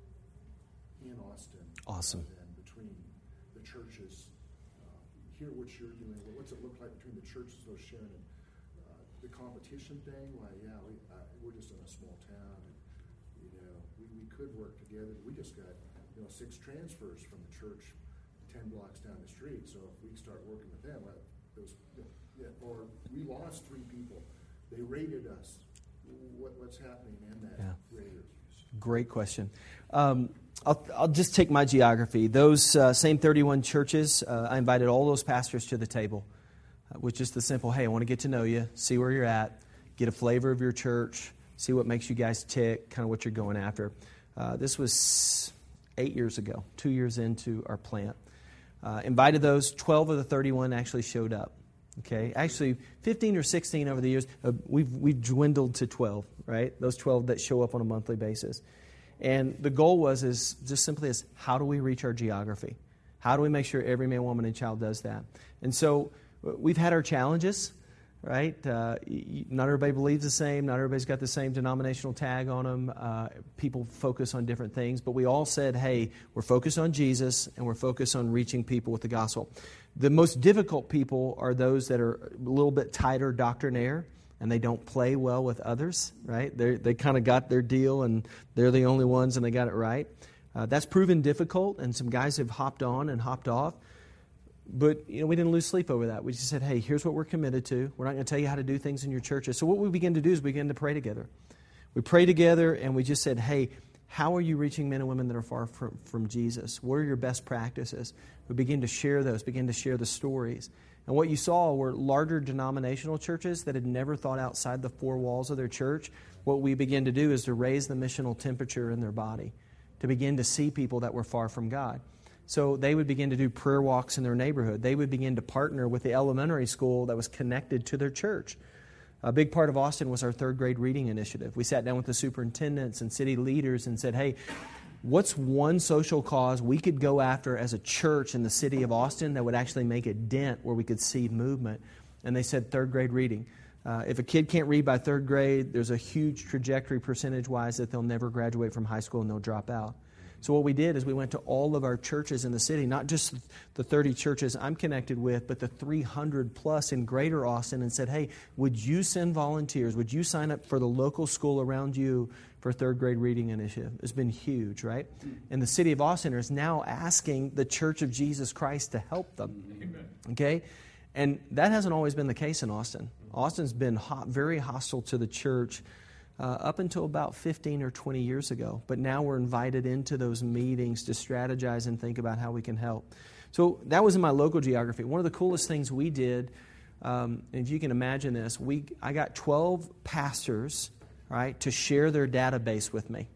in Austin? Awesome. uh, Then between the churches, uh, hear what you're doing. What- What's it look like between the churches, those sharing it? Uh, the competition thing, like, yeah, we, uh, we're just in a small town, and, you know, we, we could work together. We just got, you know, six transfers from the church ten blocks down the street, so if we start working with them, uh, those, yeah, or we lost three people. They raided us. What, what's happening in that Yeah. raiders? Great question. Um, I'll, I'll just take my geography. Those uh, same thirty-one churches, uh, I invited all those pastors to the table uh, with just the simple, hey, I want to get to know you, see where you're at, get a flavor of your church, see what makes you guys tick, kind of what you're going after. Uh, this was eight years ago, two years into our plant. Uh, invited those, twelve of the thirty-one actually showed up. Okay, actually fifteen or sixteen over the years, uh, we've, we've dwindled to twelve, right? Those twelve that show up on a monthly basis. And the goal was is just simply as how do we reach our geography? How do we make sure every man, woman, and child does that? And so uh, we've had our challenges, right? Uh, y- not everybody believes the same. Not everybody's got the same denominational tag on them. Uh, people focus on different things. But we all said, hey, we're focused on Jesus, and we're focused on reaching people with the gospel. The most difficult people are those that are a little bit tighter doctrinaire, and they don't play well with others, right? They they kind of got their deal, and they're the only ones, and they got it right. Uh, that's proven difficult, and some guys have hopped on and hopped off. But you know, we didn't lose sleep over that. We just said, hey, here's what we're committed to. We're not going to tell you how to do things in your churches. So what we begin to do is we begin to pray together. We pray together, and we just said, hey, how are you reaching men and women that are far from, from Jesus? What are your best practices? We begin to share those, begin to share the stories. And what you saw were larger denominational churches that had never thought outside the four walls of their church. What we began to do is to raise the missional temperature in their body, to begin to see people that were far from God. So they would begin to do prayer walks in their neighborhood. They would begin to partner with the elementary school that was connected to their church. A big part of Austin was our third grade reading initiative. We sat down with the superintendents and city leaders and said, hey, what's one social cause we could go after as a church in the city of Austin that would actually make a dent where we could see movement? And they said third grade reading. Uh, if a kid can't read by third grade, there's a huge trajectory percentage-wise that they'll never graduate from high school and they'll drop out. So what we did is we went to all of our churches in the city, not just the thirty churches I'm connected with, but the three hundred plus in Greater Austin, and said, hey, would you send volunteers? Would you sign up for the local school around you for third grade reading initiative? It's been huge, right? And the city of Austin is now asking the Church of Jesus Christ to help them. Amen. Okay? And that hasn't always been the case in Austin. Austin's been hot, very hostile to the church Uh, up until about fifteen or twenty years ago. But now we're invited into those meetings to strategize and think about how we can help. So that was in my local geography. One of the coolest things we did, um, and if you can imagine this, we I got twelve pastors, right, to share their database with me.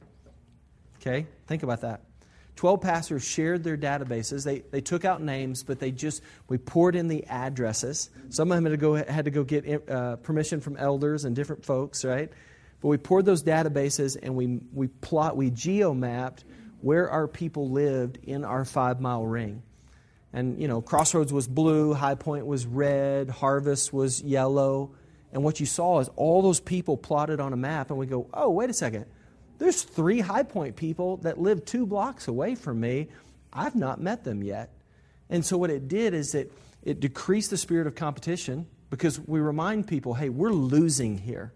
Okay? Think about that. twelve pastors shared their databases. They they took out names, but they just, we poured in the addresses. Some of them had to go, had to go get uh, permission from elders and different folks, right? But we poured those databases and we we plot we geo-mapped where our people lived in our five-mile ring. And, you know, Crossroads was blue, High Point was red, Harvest was yellow. And what you saw is all those people plotted on a map, and we go, oh, wait a second. There's three High Point people that live two blocks away from me. I've not met them yet. And so what it did is that it decreased the spirit of competition, because we remind people, hey, we're losing here.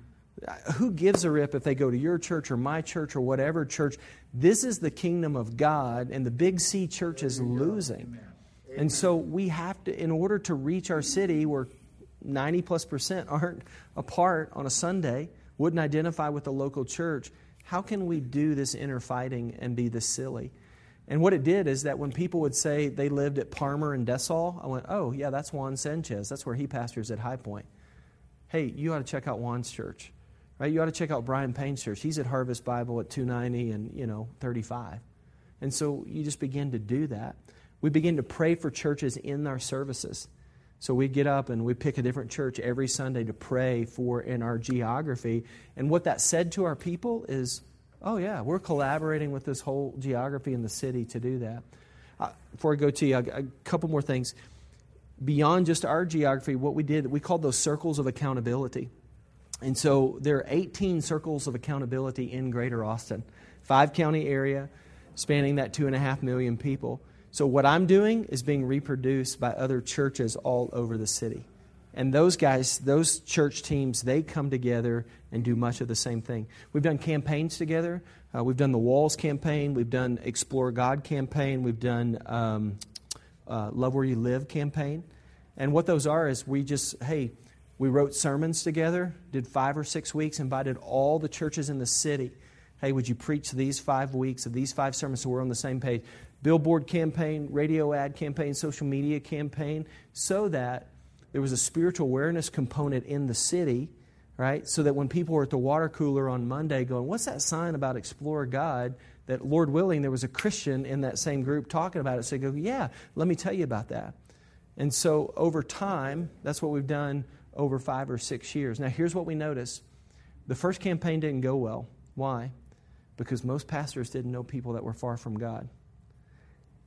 Who gives a rip if they go to your church or my church or whatever church? This is the kingdom of God, and the Big C church is losing. Amen. And so we have to, in order to reach our city where ninety plus percent aren't apart on a Sunday, wouldn't identify with the local church, how can we do this inner fighting and be this silly? And what it did is that when people would say they lived at Parmer and Dessau, I went, oh, yeah, that's Juan Sanchez. That's where he pastors at High Point. Hey, you ought to check out Juan's church. Right? You ought to check out Brian Payne's church. He's at Harvest Bible at two ninety and, you know, thirty-five. And so you just begin to do that. We begin to pray for churches in our services. So we get up and we pick a different church every Sunday to pray for in our geography. And what that said to our people is, oh, yeah, we're collaborating with this whole geography in the city to do that. Uh, before I go to you, a, a couple more things. Beyond just our geography, what we did, we called those circles of accountability. And so there are eighteen circles of accountability in Greater Austin, five-county area, spanning that two and a half million people. So what I'm doing is being reproduced by other churches all over the city. And those guys, those church teams, they come together and do much of the same thing. We've done campaigns together. Uh, we've done the Walls campaign. We've done Explore God campaign. We've done um, uh, Love Where You Live campaign. And what those are is we just, hey, we wrote sermons together, did five or six weeks, invited all the churches in the city. Hey, would you preach these five weeks of these five sermons so we're on the same page? Billboard campaign, radio ad campaign, social media campaign, so that there was a spiritual awareness component in the city, right? So that when people were at the water cooler on Monday going, what's that sign about Explore God? That, Lord willing, there was a Christian in that same group talking about it. So they go, yeah, let me tell you about that. And so over time, that's what we've done over five or six years. Now, here's what we noticed. The first campaign didn't go well. Why? Because most pastors didn't know people that were far from God.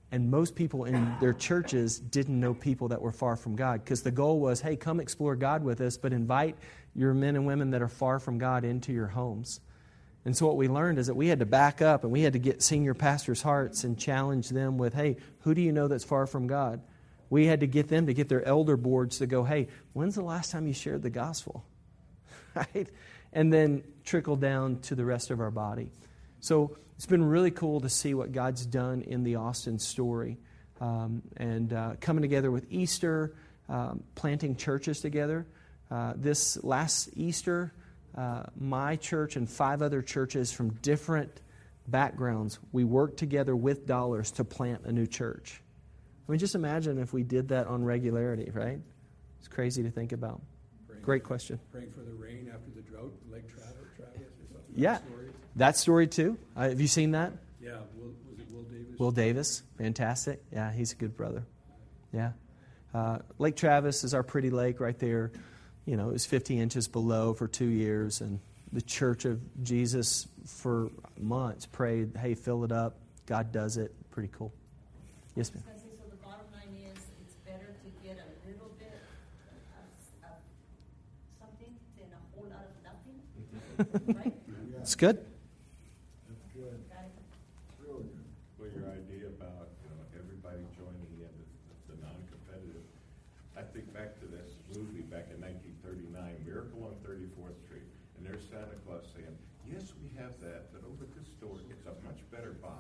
And most people in their churches didn't know people that were far from God, because the goal was, hey, come explore God with us, but invite your men and women that are far from God into your homes. And so what we learned is that we had to back up and we had to get senior pastors' hearts and challenge them with, hey, who do you know that's far from God? We had to get them to get their elder boards to go, hey, when's the last time you shared the gospel? Right? And then trickle down to the rest of our body. So it's been really cool to see what God's done in the Austin story. Um, and uh, coming together with Easter, um, planting churches together. Uh, this last Easter, uh, my church and five other churches from different backgrounds, we worked together with dollars to plant a new church. I mean, just imagine if we did that on regularity, right? It's crazy to think about. Praying Great for, question. Praying for the rain after the drought, Lake Travis, Travis or something. Yeah, That story. that story too. Uh, have you seen that? Yeah, Will, was it Will Davis? Will Davis, fantastic. Yeah, he's a good brother. Yeah. Uh, Lake Travis is our pretty lake right there. You know, it was fifty inches below for two years, and the Church of Jesus for months prayed, hey, fill it up. God does it. Pretty cool. Yes, ma'am. So the bottom line is, it's better to get a little bit of, of something than a whole lot of nothing, right? Yeah, It's good. that's good. Got it. Really good. Well, your idea about, you know, everybody joining in, the, the non-competitive, I think back to this movie back in nineteen thirty-nine, Miracle on thirty-fourth Street, and there's Santa Claus saying, yes, we have that, but over at this store, it's a much better buy.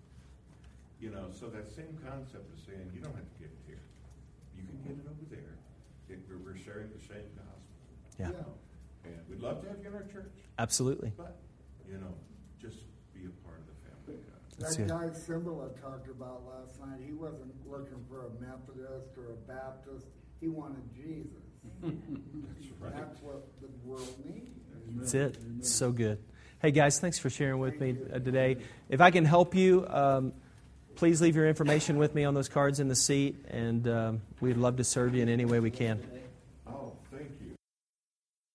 You know, so that same concept of saying, you don't have to get it here. You can get it over there. It, we're, we're sharing the same gospel. Yeah, You know, and we'd love to have you in our church, absolutely. but, you know, just be a part of the family of God. That's That good. guy Cymbala talked about last night, he wasn't looking for a Methodist or a Baptist, he wanted Jesus. That's right. That's what the world needs. That's it. So good. Hey, guys, thanks for sharing with me uh, today. If I can help you, um, please leave your information with me on those cards in the seat, and um, we'd love to serve you in any way we can.